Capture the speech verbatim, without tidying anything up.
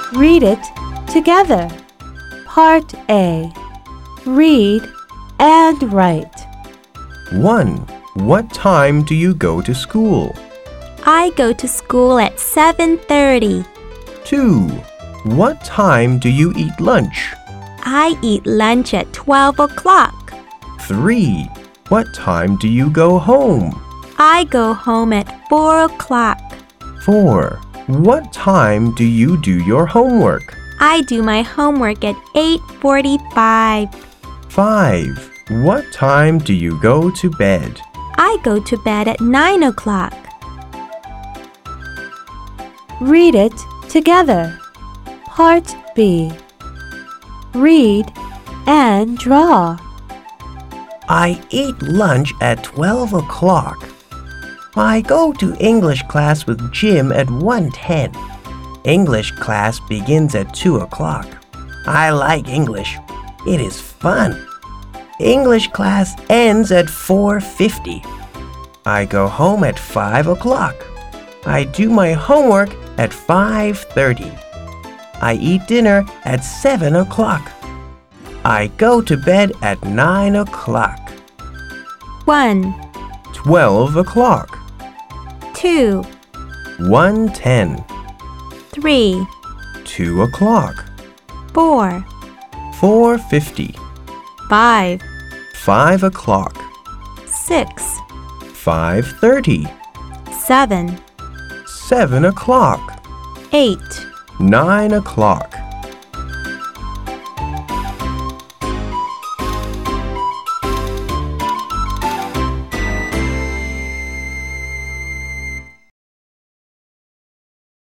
Read it together. Part A. Read and write. one. What time do you go to school? I go to school at seven thirty. two. What time do you eat lunch? I eat lunch at twelve o'clock. three. What time do you go home? I go home at four o'clock. four. What time do you do your homework? I do my homework at eight forty-five. five. What time do you go to bed? I go to bed at nine o'clock. Read it together. Part B. Read and draw. I eat lunch at twelve o'clock. I go to English class with Jim at one ten. English class begins at two o'clock. I like English. It is fun. English class ends at four fifty. I go home at five o'clock. I do my homework at five thirty. I eat dinner at seven o'clock. I go to bed at nine o'clock. one, twelve o'clock. two, one ten. three, two o'clock. four, four fifty. five, five o'clock. six, five thirty. seven, seven o'clock. eight, nine o'clock.